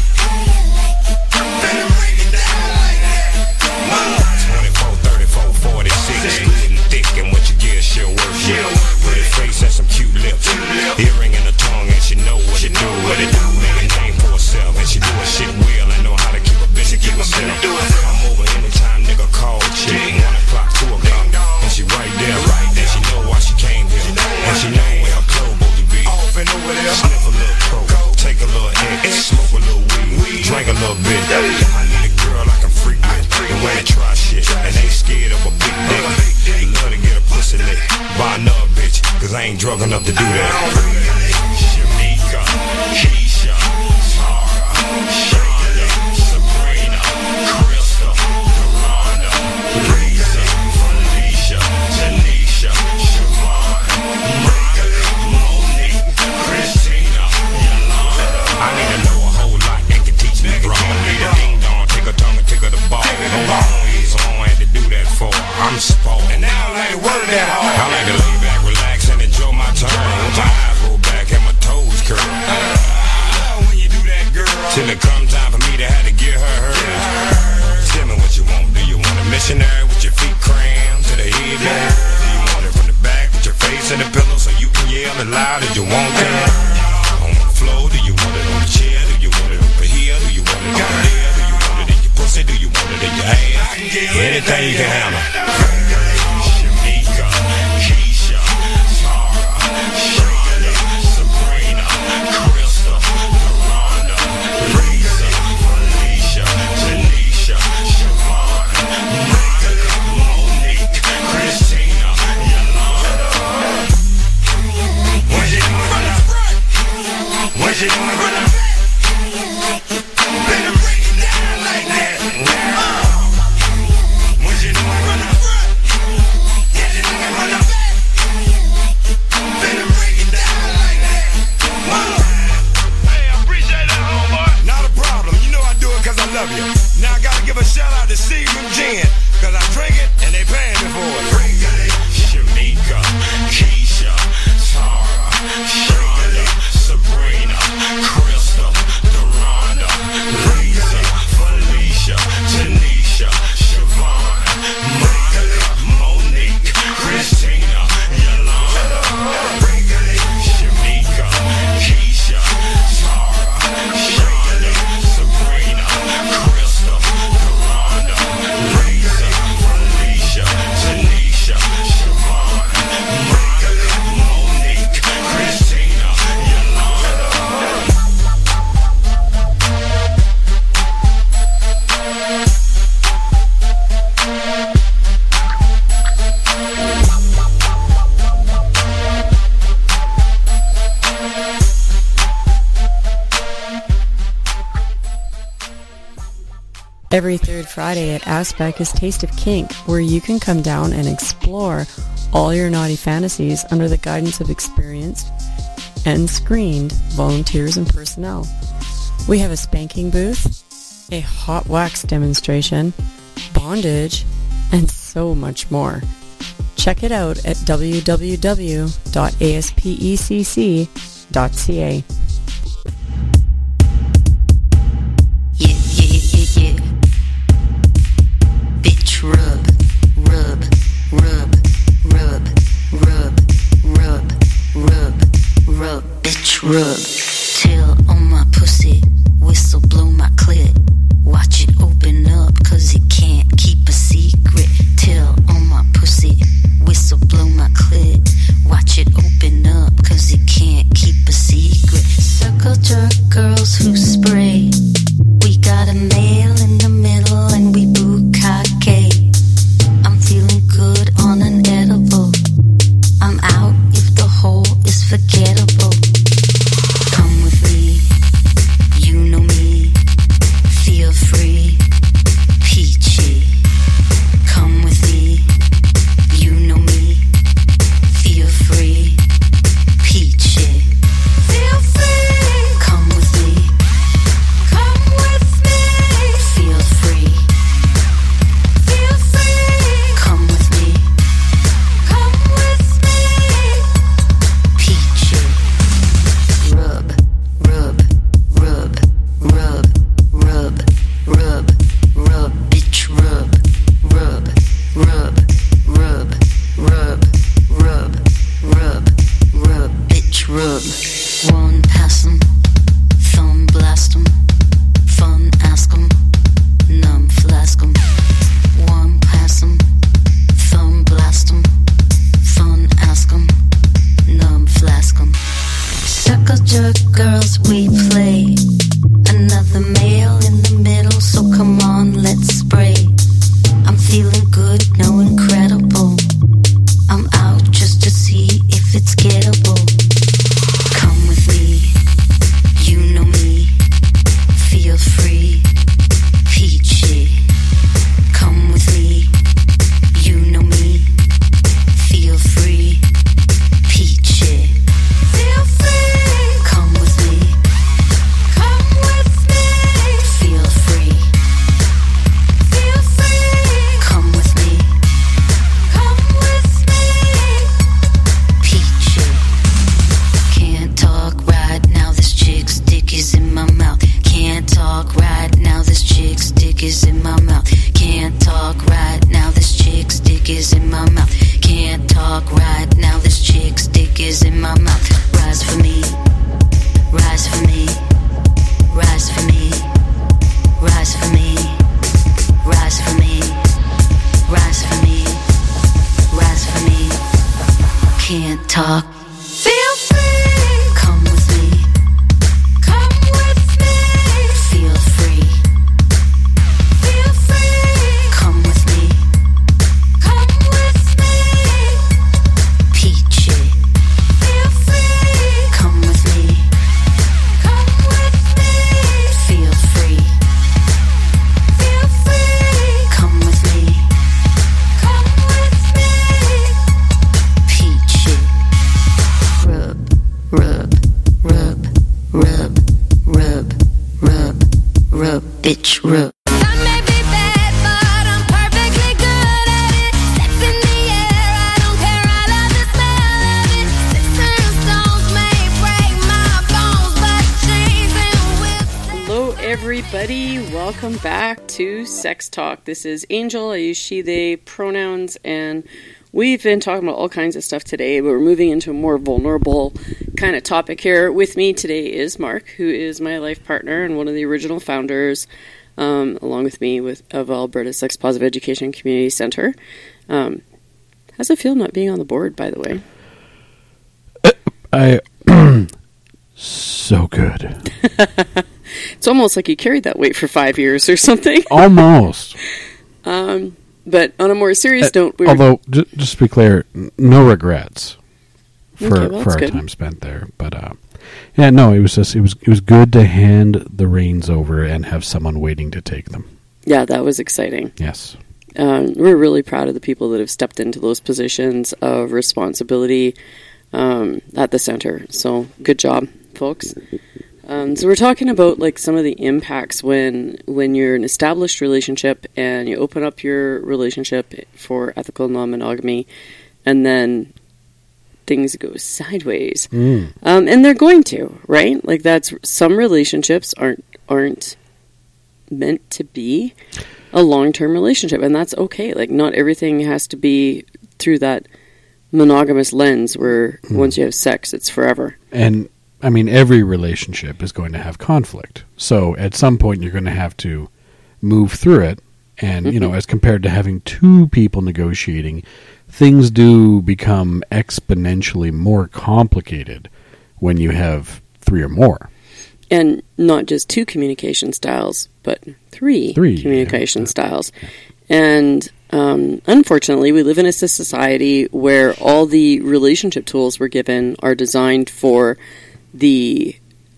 Better break it down like that. twenty-four, thirty-four, forty-six. Good and thick, and what you get sure worth it. With a face and some cute lips. Earring and a tongue, and she know what to do with it. Make a name for herself, and she do her shit well. I know how to keep a bitch and keep herself. I'm over anytime, nigga, call chick. One o'clock, two o'clock, and she right there, right there. She know why she came here, and she know where her clothes supposed to be. Off and over there, sniff a little coke, take a little X, smoke a little weed, drink a little bit. I need a girl I can freak with, and when they try shit, and ain't scared of a big dick. Love to get a pussy lick by another bitch, cause I ain't drunk enough to do that. Shamika, Keisha, Tara, Shonda, Sabrina, Krista, Rhonda, Reza, Felicia, Tanisha, Siobhan, Monica, Monique, Christina, Yolanda. I need to know a whole lot and can teach me wrong. Need a ding dong, take a tongue and take her the ball. Hold on, he's on, had to do that for. I'm spoiled. And now I like to work that hard. I like to lay back, relax, and enjoy my time. My eyes roll anything you can handle. Shamika, Keisha, Tara, Shonda, Sabrina, Crystal, Rhonda, Lisa, Felicia, Tanisha, Siobhan, Monica, Monique, Christina, Yolanda. What you doing, brother? What you doing, brother? Better break it down like that. What you doing, brother? What you doing, brother? Better break it down like that. Hey, I appreciate that, homeboy. Not a problem. You know I do it because I love you. Now I gotta give a shout out to Seagram Gin, because I drink it and they paying me for it. Shamika, Keisha, Tara, Shonda, Sabrina, Crystal, Deronda, Lisa, Felicia, Tanisha, Siobhan, Monica, Monique, Christina, Yolanda. Shamika, Keisha, Tara, Shonda, Sabrina, Crystal, Deronda, Lisa, Felicia, Tanisha, Siobhan, Monica, Monique, Christina, Yolanda. Every third Friday at Aspect is Taste of Kink, where you can come down and explore all your naughty fantasies under the guidance of experienced and screened volunteers and personnel. We have a spanking booth, a hot wax demonstration, bondage, and so much more. Check it out at w w w dot a s p e c c dot c a. Yeah, yeah, yeah, yeah. Bitch rub, rub, rub, rub, rub, rub, rub, rub, bitch rub. Tail on my pussy, whistle blow my clit. Watch it open up, cause it can't keep a secret. Tail on my pussy, whistle blow my clit. Watch it open up, cause it can't keep a secret. everybody. Welcome back to Sex Talk. This is Angel. I use she, they pronouns, and we've been talking about all kinds of stuff today, but we're moving into a more vulnerable kind of topic here. With me today is Mark, who is my life partner and one of the original founders, um, along with me, with of Alberta Sex Positive Education Community Centre. Um, how's it feel not being on the board, by the way? I so good. It's almost like you carried that weight for five years or something. Almost. um, but on a more serious Uh, note, we're Although, j- just to be clear, n- no regrets for Okay, well, for that's our good. time spent there. But uh, yeah, no, it was just it was it was good to hand the reins over and have someone waiting to take them. yeah, that was exciting. Yes. Um, we're really proud of the people that have stepped into those positions of responsibility um, at the center. So good job, folks. Um, so we're talking about like some of the impacts when when you're in an established relationship and you open up your relationship for ethical non-monogamy, and then things go sideways, Mm. um, and they're going to, right? Like that's some relationships aren't aren't meant to be a long-term relationship, and that's okay. Like not everything has to be through that monogamous lens where Mm. once you have sex, it's forever. And I mean, every relationship is going to have conflict. So at some point, you're going to have to move through it. And, you know, as compared to having two people negotiating, things do become exponentially more complicated when you have three or more. And not just two communication styles, but three, Three, communication yeah. styles. And um, unfortunately, we live in a society where all the relationship tools we're given are designed for the,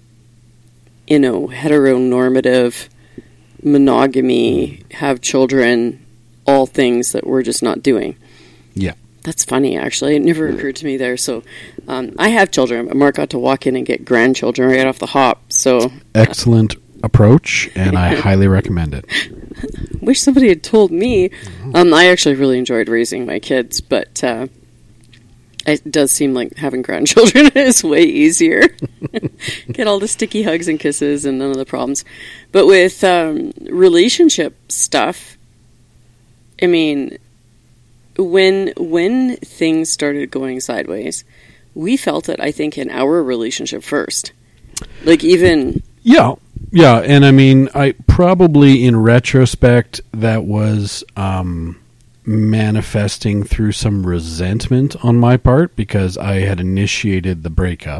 you know, heteronormative monogamy, have children, all things that we're just not doing. Yeah. That's funny, actually. It never occurred to me there. So um, I have children, but Mark got to walk in and get grandchildren right off the hop. So Excellent approach, and I highly recommend it. wish somebody had told me. Um, I actually really enjoyed raising my kids, but uh, it does seem like having grandchildren is way easier. Get all the sticky hugs and kisses and none of the problems. But with um, relationship stuff, I mean, when when things started going sideways, we felt it, I think, in our relationship first. Like even... Yeah, yeah, and I mean, I probably in retrospect that was um, manifesting through some resentment on my part because I had initiated the breakup.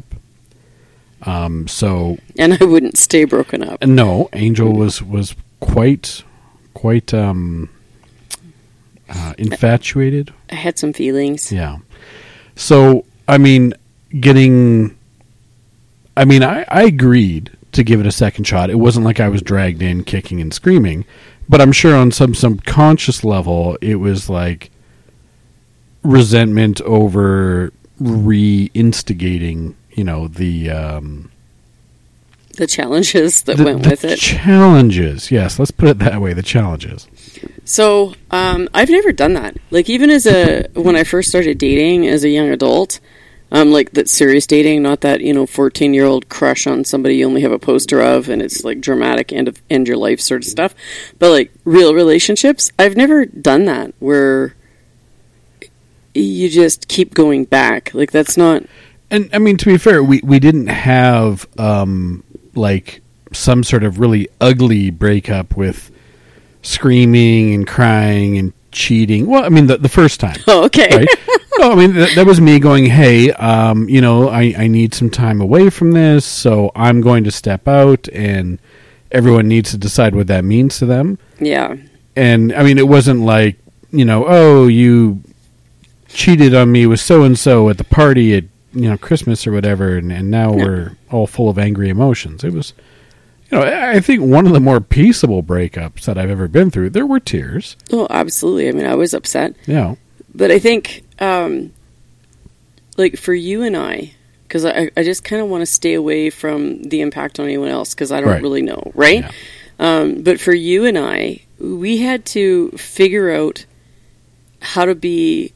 Um, so, And I wouldn't stay broken up. no, Angel was was quite quite um, uh, infatuated. I had some feelings. Yeah. So, I mean, getting. I mean, I, I agreed to give it a second shot. It wasn't like I was dragged in kicking and screaming, but I'm sure on some subconscious level, it was like resentment over re-instigating, you know, the um, The challenges that the, went the with it. challenges. Yes, let's put it that way. The challenges. So, um, I've never done that. Like, even as a, when I first started dating as a young adult, um, like that serious dating, not that, you know, fourteen-year-old crush on somebody you only have a poster of and it's like dramatic end of end your life sort of stuff. But like real relationships, I've never done that where you just keep going back. Like, that's not... And I mean, to be fair, we, we didn't have um, like some sort of really ugly breakup with screaming and crying and cheating. Well, I mean, the, the first time. Oh, okay. Right? No, I mean, that, that was me going, hey, um, you know, I, I need some time away from this, so I'm going to step out, and everyone needs to decide what that means to them. Yeah. And, I mean, it wasn't like, you know, oh, you cheated on me with so-and-so at the party at, you know, Christmas or whatever, and, and now No. we're all full of angry emotions. It was, you know, I I think one of the more peaceable breakups that I've ever been through. There were tears. Oh, absolutely. I mean, I was upset. Yeah. But I think, um, like, for you and I, because I, I just kind of want to stay away from the impact on anyone else because I don't Right. really know, right? Yeah. Um, but for you and I, we had to figure out how to be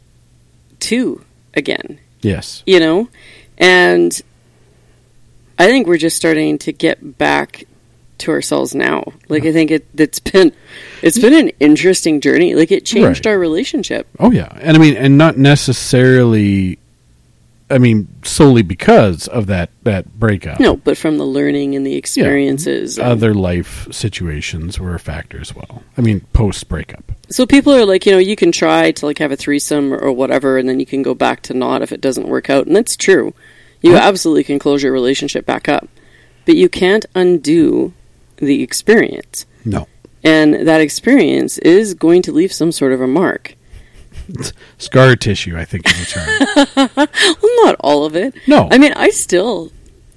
two again, Yes. you know? And I think we're just starting to get back to ourselves now. Like, I think it, it's been, it's been an interesting journey. Like, it changed Right. our relationship. Oh yeah, and I mean, and not necessarily. I mean, solely because of that that breakup. No, but from the learning and the experiences. and- Other life situations were a factor as well. I mean, post breakup. So people are like, you know, you can try to like have a threesome or, or whatever, and then you can go back to not if it doesn't work out. And that's true. You absolutely can close your relationship back up. But you can't undo the experience. No. And that experience is going to leave some sort of a mark. Scar tissue, I think, is the term. Well, not all of it. No. I mean, I still,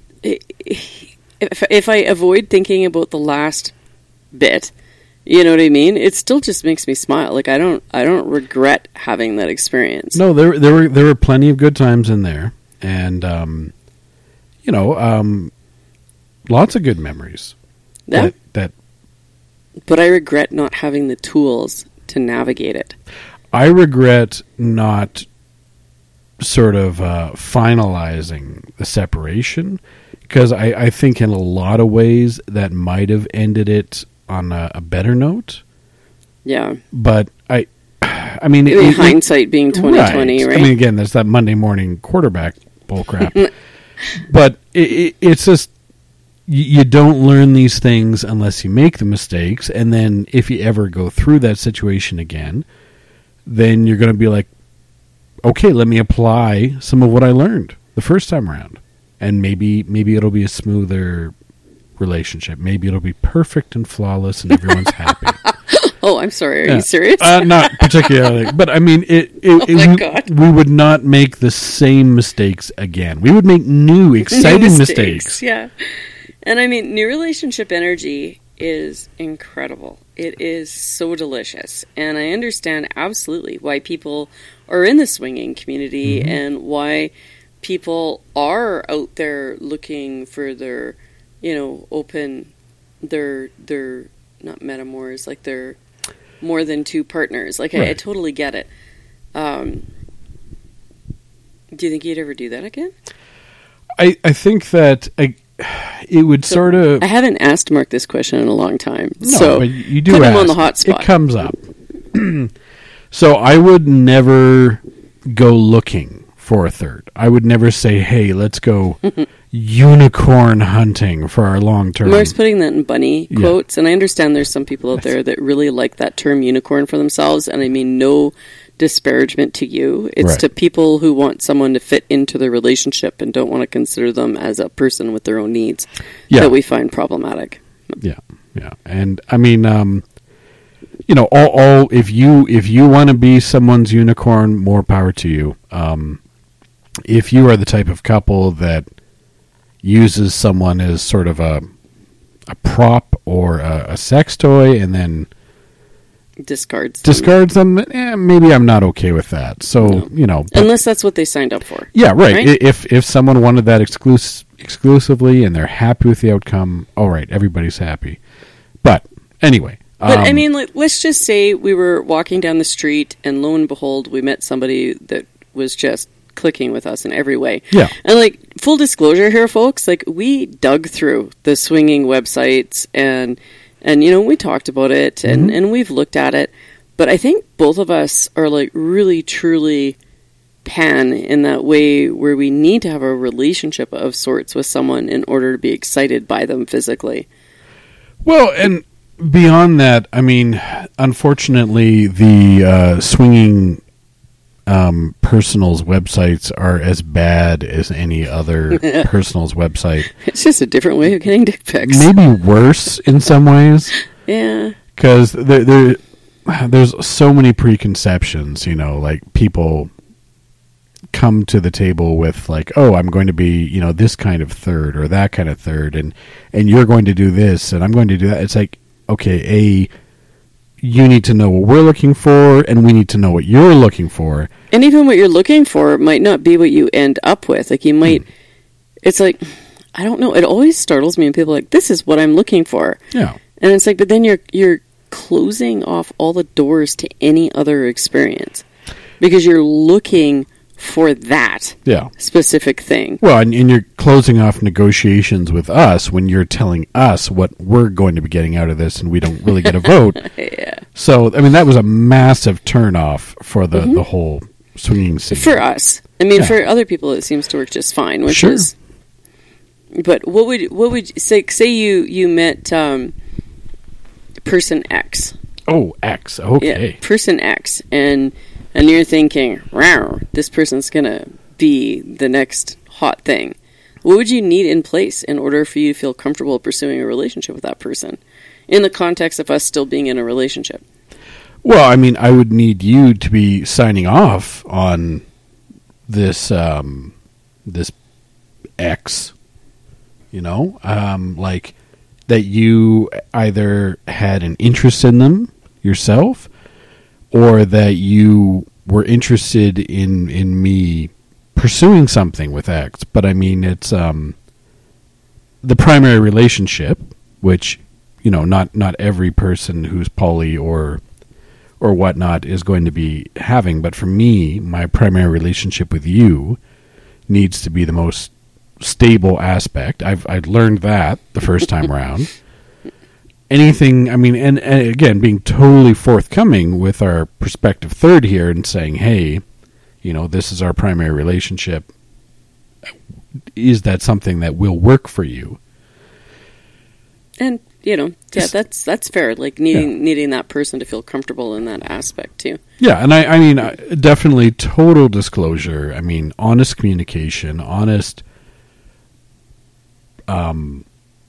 if, if I avoid thinking about the last bit, you know what I mean? It still just makes me smile. Like, I don't, I don't regret having that experience. No, there there were there were plenty of good times in there, and um, you know, um, lots of good memories. Yeah. That, that But I regret not having the tools to navigate it. I regret not sort of uh, finalizing the separation, because I, I think in a lot of ways that might have ended it on a, a better note. Yeah. But I, I mean, I mean, it- it- hindsight being twenty twenty, right? I mean, again, there's that Monday morning quarterback bullcrap. But it, it, it's just you, you don't learn these things unless you make the mistakes, and then if you ever go through that situation again, then you're going to be like, okay, let me apply some of what I learned the first time around, and maybe maybe it'll be a smoother relationship. Maybe it'll be perfect and flawless, and everyone's happy. Oh, I'm sorry. Are Yeah. you serious? Uh, not particularly, but I mean, it. it, Oh it my we, God. we would not make the same mistakes again. We would make new, exciting New mistakes. Yeah. And I mean, new relationship energy is incredible. It is so delicious. And I understand absolutely why people are in the swinging community Mm-hmm. and why people are out there looking for their, you know, open, their, their, not metamors, like their more than two partners. Like, I, I Right. totally get it. Um, do you think you'd ever do that again? I, I think that I, it would So, sort of. I haven't asked Mark this question in a long time. No, so but you do put him ask. on the hot spot. It comes up. So I would never go looking for a third. I would never say, "Hey, let's go unicorn hunting for our long term." Mark's putting that in bunny Yeah. quotes, and I understand there's some people out there that really like that term unicorn for themselves, and I mean no disparagement to you. It's Right. to people who want someone to fit into their relationship and don't want to consider them as a person with their own needs Yeah. that we find problematic. Yeah, yeah, and I mean, um, you know, all, all if you if you want to be someone's unicorn, more power to you. Um, if you are the type of couple that uses someone as sort of a a prop or a, a sex toy and then Discards. them. discards them, eh, maybe I'm not okay with that. So No. you know, but- Unless that's what they signed up for. yeah, right. right? I- If if someone wanted that exclus- exclusively and they're happy with the outcome, all right, everybody's happy. But anyway, But I um, mean, like, let's just say we were walking down the street, and lo and behold, we met somebody that was just clicking with us in every way. Yeah. And like, full disclosure here, folks, like, we dug through the swinging websites, and and you know, we talked about it, and Mm-hmm. and we've looked at it. But I think both of us are like really truly pan in that way, where we need to have a relationship of sorts with someone in order to be excited by them physically. well, and beyond that, I mean, unfortunately, the uh, swinging um, personals websites are as bad as any other personals website. It's just a different way of getting dick pics. Maybe worse in some ways. Yeah. Because there, there, there's so many preconceptions, you know, like people come to the table with like, oh, I'm going to be, you know, this kind of third or that kind of third, and and you're going to do this, and I'm going to do that. It's like, okay, A, you need to know what we're looking for, and we need to know what you're looking for. And even what you're looking for might not be what you end up with. Like, you might, it's like, I don't know. It always startles me when people are like, this is what I'm looking for. Yeah. And it's like, but then you're you're closing off all the doors to any other experience because you're looking for that Yeah. specific thing. Well, and, and you're closing off negotiations with us when you're telling us what we're going to be getting out of this, and we don't really get a vote. Yeah. So, I mean, that was a massive turnoff for the, the whole swinging scene. For us. I mean, Yeah. for other people, it seems to work just fine, which Sure. is... But what would what would say? Say you you met um, person X, Oh, X. Okay. yeah, person X, and and you're thinking, wow, this person's gonna be the next hot thing. What would you need in place in order for you to feel comfortable pursuing a relationship with that person, in the context of us still being in a relationship? Well, I mean, I would need you to be signing off on this um, this X. You know, um, like that you either had an interest in them yourself, or that you were interested in in me pursuing something with X. But I mean, it's um, the primary relationship, which, you know, not not every person who's poly or or whatnot is going to be having. But for me, my primary relationship with you needs to be the most stable aspect. I've I've learned that the first time around. Anything, I mean, and, and again, being totally forthcoming with our prospective third here and saying, hey, you know, this is our primary relationship. Is that something that will work for you? And you know, yeah, Just- that's that's fair. Like needing Yeah. needing that person to feel comfortable in that aspect too. Yeah, and I, I mean, uh, definitely total disclosure. I mean, honest communication, honest. Um,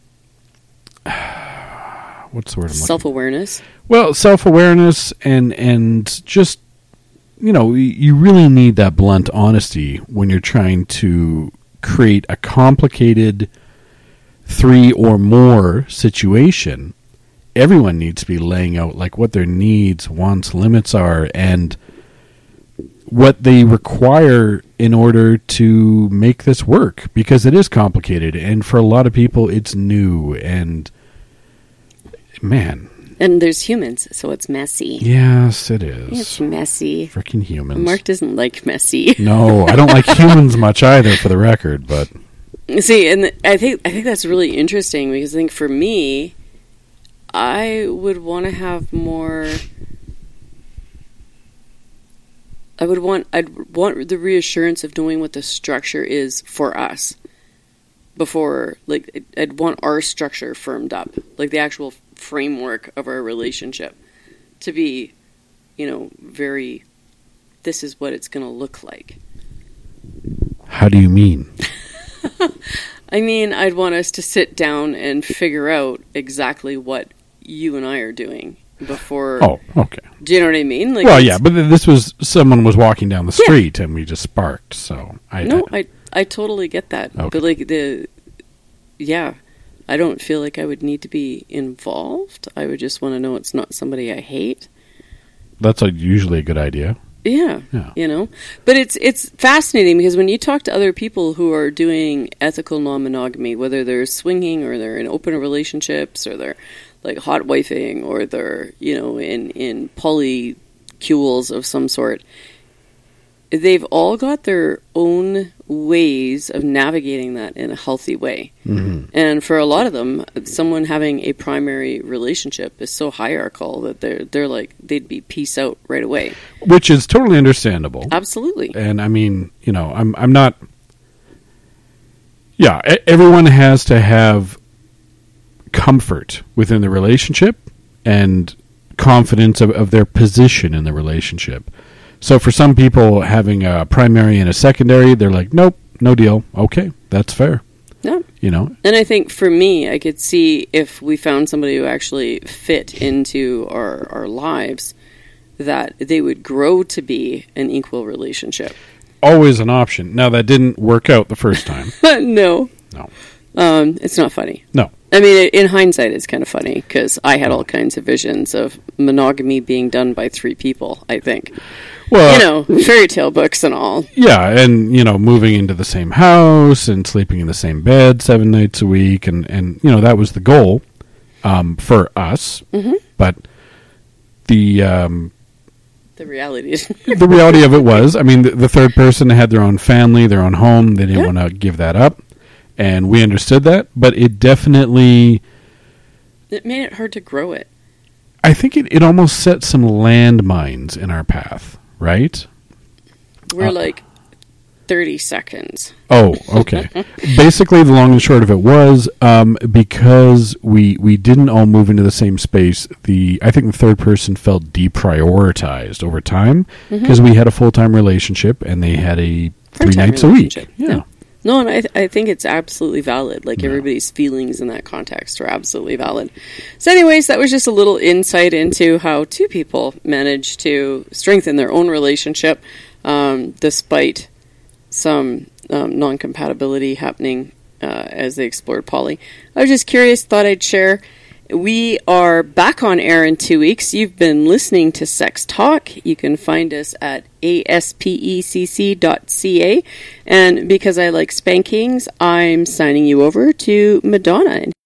what's the word I'm looking Self awareness. Well, self-awareness and and just, you know, y- you really need that blunt honesty when you're trying to create a complicated three or more situation. Everyone needs to be laying out like what their needs, wants, limits are, and what they require in order to make this work, because it is complicated, and for a lot of people it's new, and man, And there's humans, so it's messy. yes, it is. It's messy. Freaking humans. Mark doesn't like messy. No, I don't like humans much either, for the record, but See, and th- I think I think that's really interesting because I think for me, I would want to have more. I would want I'd want the reassurance of knowing what the structure is for us before, like, I'd want our structure firmed up, like the actual framework of our relationship to be, you know, very. This is what it's going to look like. how do you mean? I mean, I'd want us to sit down and figure out exactly what you and I are doing before. Oh, okay. Do you know what I mean? Like, Well, it's- yeah, but th- this was someone was walking down the street and we just sparked, so I No, I I totally get that. Okay. But like the, yeah, I don't feel like I would need to be involved. I would just want to know it's not somebody I hate. that's a, usually a good idea. Yeah, Yeah. you know, but it's it's fascinating because when you talk to other people who are doing ethical non-monogamy, whether they're swinging or they're in open relationships or they're like hot wifing or they're, you know, in in polycules of some sort, they've all got their own ways of navigating that in a healthy way. Mm-hmm. And for a lot of them, someone having a primary relationship is so hierarchical that they're they're like they'd be peace out right away. Which is totally understandable. Absolutely. And I mean, you know, I'm I'm not. Yeah, e- everyone has to have comfort within the relationship and confidence of, of their position in the relationship. So for some people, having a primary and a secondary, they're like, nope, no deal. Okay, that's fair. Yeah. You know, And I think for me, I could see if we found somebody who actually fit into our, our lives, that they would grow to be an equal relationship. always an option. Now that didn't work out the first time. No. No, Um, it's not funny. no. I mean, in hindsight, it's kind of funny because I had all kinds of visions of monogamy being done by three people, I think. Well, You know, fairy tale books and all. yeah, and you know, moving into the same house and sleeping in the same bed seven nights a week, and and you know that was the goal um, for us. Mhm. But the um, The reality is... the reality of it was, I mean, the, the third person had their own family, their own home. They didn't Yeah. want to give that up. And we understood that. But it definitely... It made it hard to grow it. I think it, it almost set some landmines in our path, right? We're Uh, like thirty seconds. Oh, okay. Basically, the long and short of it was um, because we we didn't all move into the same space. The I think the third person felt deprioritized over time because we had a full time relationship and they had a three Part-time nights a week. relationship. Yeah. No, and I, th- I think it's absolutely valid. Like, Yeah. everybody's feelings in that context are absolutely valid. So anyways, that was just a little insight into how two people manage to strengthen their own relationship um, despite some um, non-compatibility happening uh, as they explored poly. I was just curious, thought I'd share. We are back on air in two weeks. You've been listening to Sex Talk. You can find us at A S P E C C dot C A. And because I like spankings, I'm signing you over to Madonna.